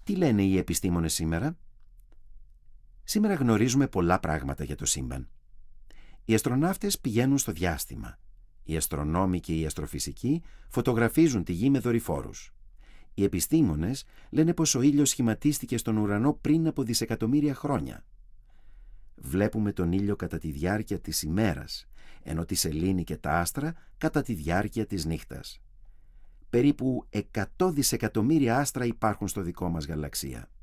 Τι λένε οι επιστήμονες σήμερα? Σήμερα γνωρίζουμε πολλά πράγματα για το σύμπαν. Οι αστροναύτες πηγαίνουν στο διάστημα. Οι αστρονόμοι και οι αστροφυσικοί φωτογραφίζουν τη Γη με δορυφόρους. Οι επιστήμονες λένε πως ο ήλιος σχηματίστηκε στον ουρανό πριν από δισεκατομμύρια χρόνια. Βλέπουμε τον ήλιο κατά τη διάρκεια της ημέρας, ενώ τη σελήνη και τα άστρα κατά τη διάρκεια της νύχτας. Περίπου 100 δισεκατομμύρια άστρα υπάρχουν στο δικό μας γαλαξία.